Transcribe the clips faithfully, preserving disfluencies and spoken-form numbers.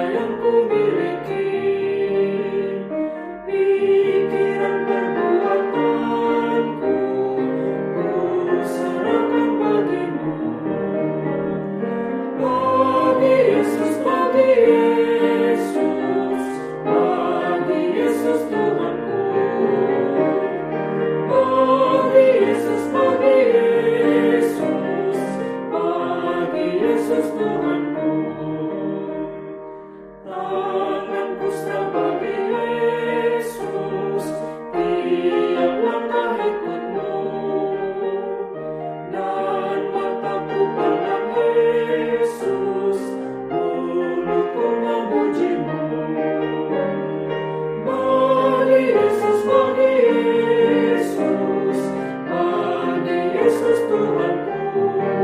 yang ku miliki, pikiran perbuatanku, ku serahkan bagimu. Bagi Yesus, bagi Yesus, bagi Yesus Tuhanku. Bagi Yesus, bagi Yesus, bagi Yesus Tuhanku. Tanganku setia bagi Yesus, tiap langkah ikutmu, dan mataku pandang Yesus, mulutku memujimu. Bagi Yesus, bagi Yesus, bagi Yesus Tuhanku.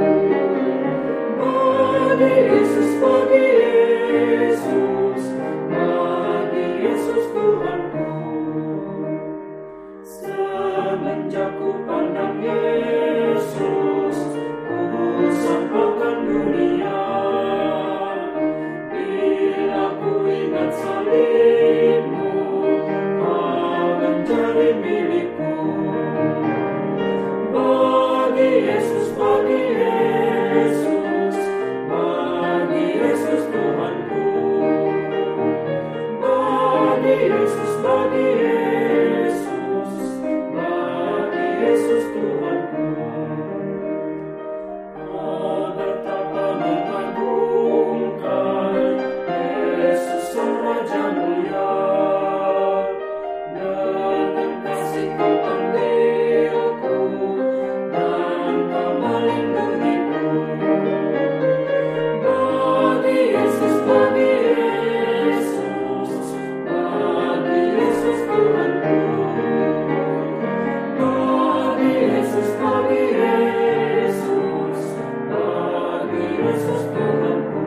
Bagi Yesus, bagi Yesus, bagi Yesus Tuhanku. Semenjak ku pandang Yesus, ku sangkakan dunia. Bila ku ingat salibmu, kau menjadi milikku. Bagi Yesus, bagi Yesus, bagi Yesus Tuhanku. Bagi Yesus, bagi Yesus, bagi Yesus Tuhanku. Oh, betapa mengagumkan Yesus Sang Raja mulia. Dengan kasih kau panggilku, dan kau melindungiku. Bagi Yesus, bagi Yesus, bagi Yesus Tuhanku. Bagi Yesus, bagi Yesus, bagi Yesus Tuhanku.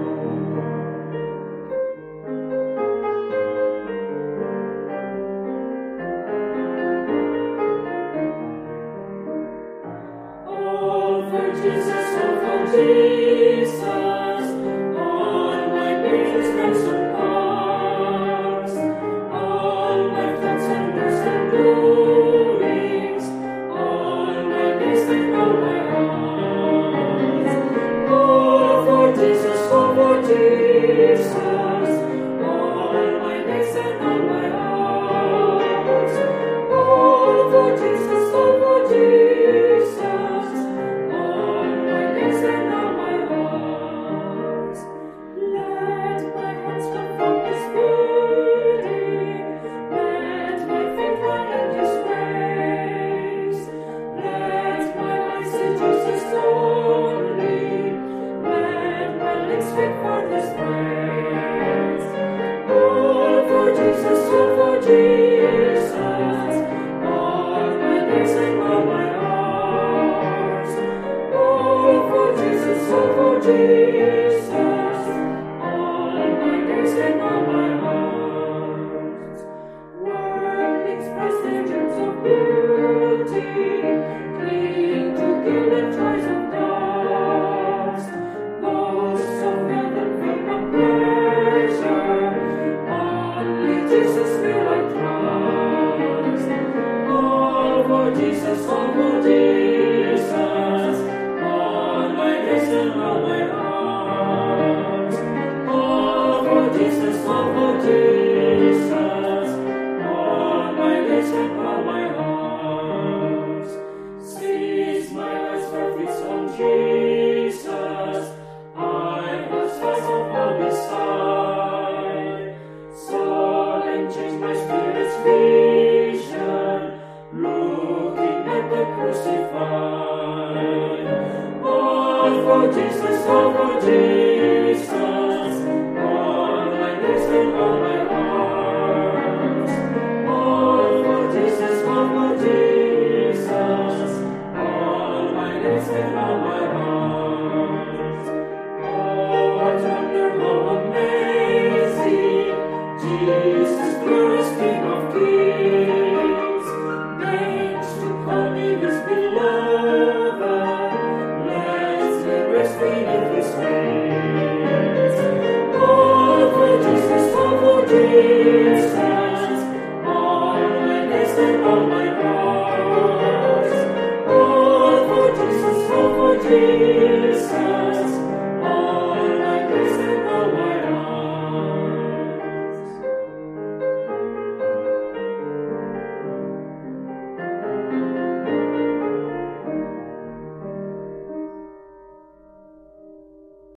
All for Jesus, all for Jesus, all my pains, ransom past, all my thoughts and words and doings, all my days and all my hearts. All for Jesus, all for Jesus, all my days and all my hearts. All for Jesus, all for Jesus, all my days and all my hearts. Let my hands confirm His wording, let my feet run in His ways. Let my eyes see Jesus only, let my lips speak forth His praise. All for Jesus, all for Jesus, all my days and all my hearts. All for Jesus, all for Jesus, all my days and all my hearts. World express their dreams of beauty, cling to gilded joys of dust. Boasts of heaven, fame and pleasure, only Jesus will I trust. All for Jesus, all for Jesus.